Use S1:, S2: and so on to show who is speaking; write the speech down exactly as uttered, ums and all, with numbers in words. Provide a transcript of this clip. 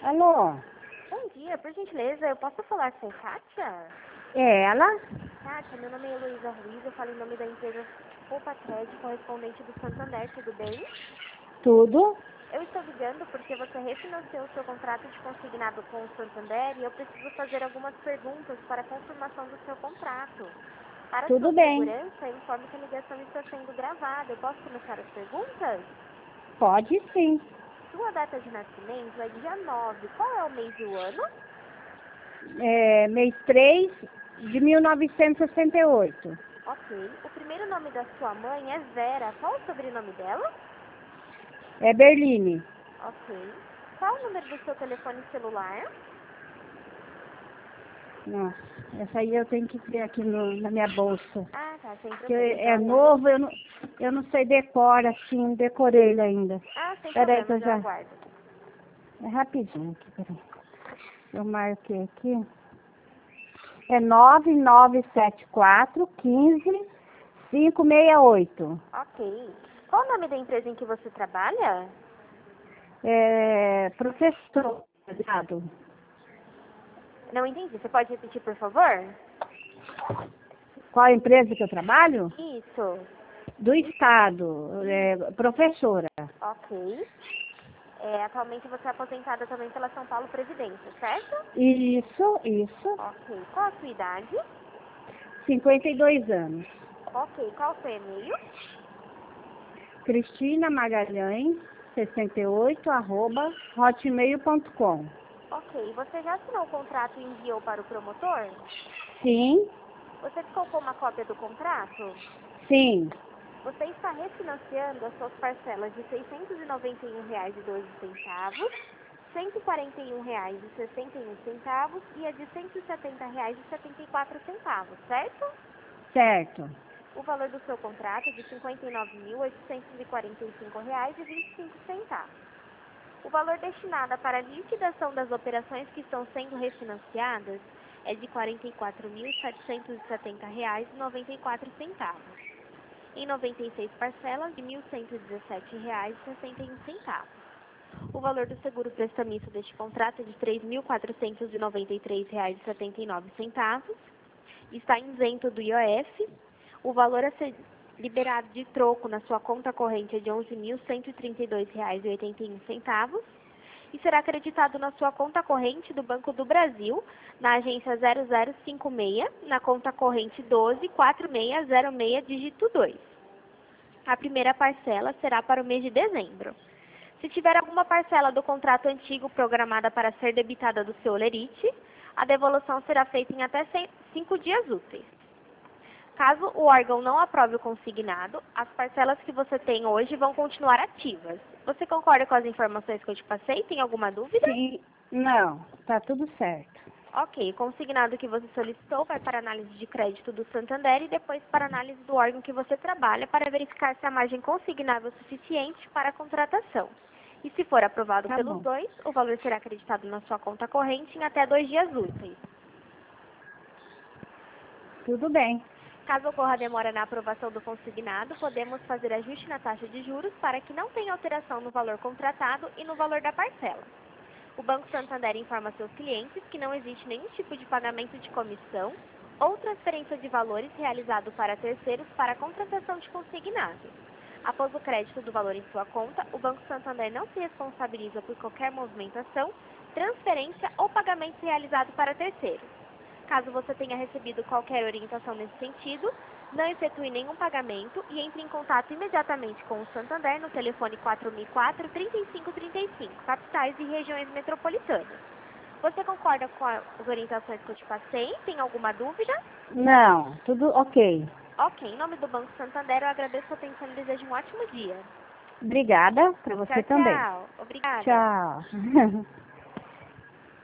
S1: Alô?
S2: Bom dia, por gentileza, eu posso falar com Kátia?
S1: É ela?
S2: Kátia, meu nome é Heloísa Ruiz, eu falo em nome da empresa Poupa Crédito, correspondente do Santander, tudo bem?
S1: Tudo?
S2: Eu estou ligando porque você refinanciou o seu contrato de consignado com o Santander e eu preciso fazer algumas perguntas para a confirmação do seu contrato. Para
S1: Tudo
S2: sua
S1: bem.
S2: segurança, informe que a ligação está sendo gravada. Eu posso começar as perguntas?
S1: Pode sim.
S2: Sua data de nascimento é dia nove. Qual é o mês e o ano?
S1: É, mês três de mil novecentos e sessenta e oito.
S2: Ok. O primeiro nome da sua mãe é Vera. Qual o sobrenome dela?
S1: É Berline.
S2: Ok. Qual o número do seu telefone celular?
S1: Nossa, essa aí eu tenho que ver aqui no- na minha bolsa.
S2: Ah, tá. Sem
S1: Porque
S2: problema. Então,
S1: é
S2: aguardo.
S1: novo, eu não, eu não sei decor assim, decorei ele ainda.
S2: Ah, sem
S1: Peraí que eu
S2: problemas. Eu
S1: já...
S2: aguardo.
S1: É rapidinho aqui, peraí. Eu marquei aqui. É nove nove sete quatro, um cinco, cinco seis oito.
S2: Ok. Qual o nome da empresa em que você trabalha?
S1: É, professor, cuidado.
S2: Não entendi. Você pode repetir, por favor?
S1: Qual a empresa que eu trabalho?
S2: Isso.
S1: Do Estado, é, professora.
S2: Ok. É, atualmente você é aposentada também pela São Paulo Previdência, certo?
S1: Isso, isso.
S2: Ok. Qual a sua idade?
S1: cinquenta e dois anos.
S2: Ok. Qual o seu e-mail?
S1: Cristina Magalhães, sessenta e oito, arroba, hotmail ponto com.
S2: Ok. Você já assinou o contrato e enviou para o promotor?
S1: Sim,
S2: Você ficou com uma cópia do contrato?
S1: sim,
S2: Você está refinanciando as suas parcelas de seiscentos e noventa e um reais e doze centavos, cento e quarenta e um reais e sessenta e um centavos e a de cento e setenta reais e setenta e quatro centavos, certo?
S1: certo.
S2: O valor do seu contrato é de cinquenta e nove mil oitocentos e quarenta e cinco reais e vinte e cinco centavos. O valor destinado para a liquidação das operações que estão sendo refinanciadas é de quarenta e quatro mil setecentos e setenta reais e noventa e quatro centavos. Em noventa e seis parcelas de mil cento e dezessete reais e sessenta e um centavos. O valor do seguro prestamista deste contrato é de três mil quatrocentos e noventa e três reais e setenta e nove centavos. Está isento do I O F. O valor a ser liberado de troco na sua conta corrente é de onze mil cento e trinta e dois reais e oitenta e um centavos. E será acreditado na sua conta corrente do Banco do Brasil, na agência zero zero cinco seis, na conta corrente doze quatro seis zero seis, dígito dois. A primeira parcela será para o mês de dezembro. Se tiver alguma parcela do contrato antigo programada para ser debitada do seu lerite, a devolução será feita em até cinco dias úteis. Caso o órgão não aprove o consignado, as parcelas que você tem hoje vão continuar ativas. Você concorda com as informações que eu te passei? Tem alguma dúvida?
S1: Sim, não, tá tudo certo.
S2: Ok, o consignado que você solicitou vai para análise de crédito do Santander e depois para análise do órgão que você trabalha para verificar se a margem consignável é suficiente para a contratação. E se for aprovado
S1: Tá
S2: pelos
S1: bom.
S2: dois, o valor será acreditado na sua conta corrente em até dois dias úteis.
S1: Tudo bem.
S2: Caso ocorra demora na aprovação do consignado, podemos fazer ajuste na taxa de juros para que não tenha alteração no valor contratado e no valor da parcela. O Banco Santander informa seus clientes que não existe nenhum tipo de pagamento de comissão ou transferência de valores realizado para terceiros para a contratação de consignado. Após o crédito do valor em sua conta, o Banco Santander não se responsabiliza por qualquer movimentação, transferência ou pagamento realizado para terceiros. Caso você tenha recebido qualquer orientação nesse sentido, não efetue nenhum pagamento e entre em contato imediatamente com o Santander no telefone quatro mil e quatro, trinta e cinco trinta e cinco, capitais e regiões metropolitanas. Você concorda com as orientações que eu te passei? Tem alguma dúvida?
S1: Não, tudo ok.
S2: Ok, em nome do Banco Santander, eu agradeço a atenção e desejo um ótimo dia.
S1: Obrigada para você
S2: Tchau,
S1: também.
S2: tchau. Obrigada.
S1: Tchau.